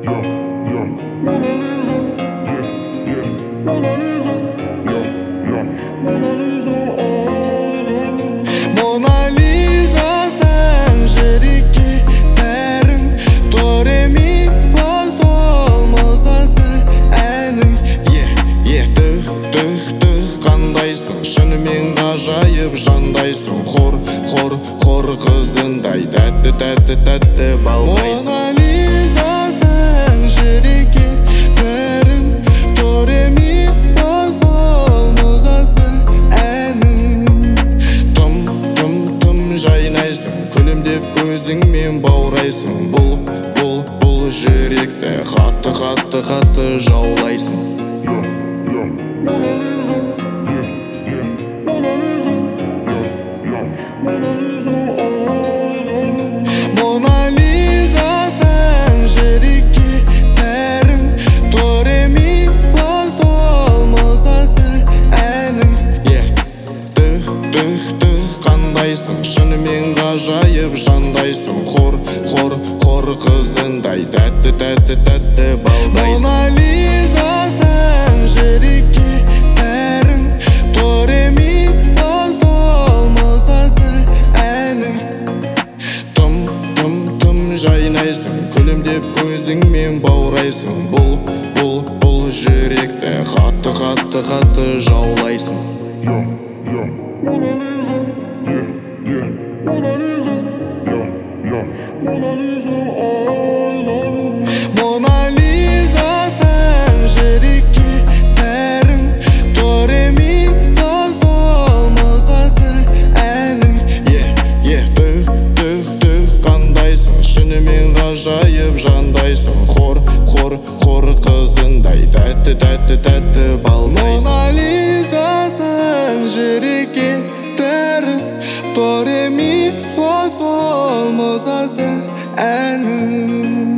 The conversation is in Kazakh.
Mona Lisa sen жүрекке бәрің до ре ми фа сол мазасы әнің түх қандайсың шынымен ғажайып жандайсың хор қызындай тәтті балдайсың. Mona Lisa sen жүрекке бәрің до ре ми фа сол мазасы әнің жайнайсың күлімдеп көзіңмен баурайсың бұл жүректі қатты жаулайсың. Mona Lisa sen жүрекке бәрің до ре ми фа сол мазасы әнің түх қандайсың шынымен ғажайып жандайсың хор қызындай тәтті балдайсың. Mona Lisa sen жүрекке бәрің до ре ми фа сол мазасы әнің тым жайнайсың күлімдеп көзіңмен баурайсың бұл жүректі қатты жаулайсың. Mona Lisa sen жүрекке бәрің до ре ми фа сол мазасы әнің түх қандайсың шынымен ғажайып жандайсың хор қызындай тәтті балдайсың. Mona Lisa sen жүрекке бәрің до ре ми фа сол мазасы әнің